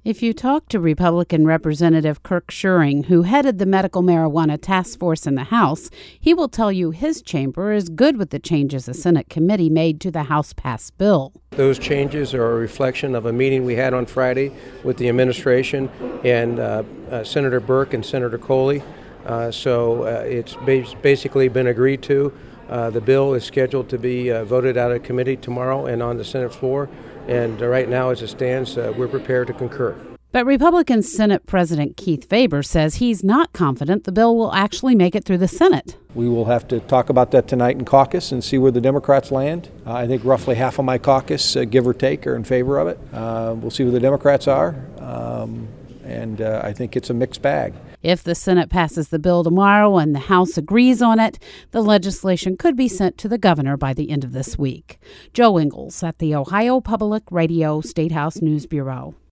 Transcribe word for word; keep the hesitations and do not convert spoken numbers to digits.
If you talk to Republican Representative Kirk Schuring, who headed the medical marijuana task force in the House, he will tell you his chamber is good with the changes a Senate committee made to the House-passed bill. Those changes are a reflection of a meeting we had on Friday with the administration and uh, uh, Senator Burke and Senator Coley. Uh, so uh, it's bas- basically been agreed to. Uh, the bill is scheduled to be uh, voted out of committee tomorrow and on the Senate floor. And uh, right now, as it stands, uh, we're prepared to concur. But Republican Senate President Keith Faber says he's not confident the bill will actually make it through the Senate. We will have to talk about that tonight in caucus and see where the Democrats land. Uh, I think roughly half of my caucus, uh, give or take, are in favor of it. Uh, we'll see where the Democrats are, um, and uh, I think it's a mixed bag. If the Senate passes the bill tomorrow and the House agrees on it, the legislation could be sent to the governor by the end of this week. Joe Ingles at the Ohio Public Radio State House News Bureau.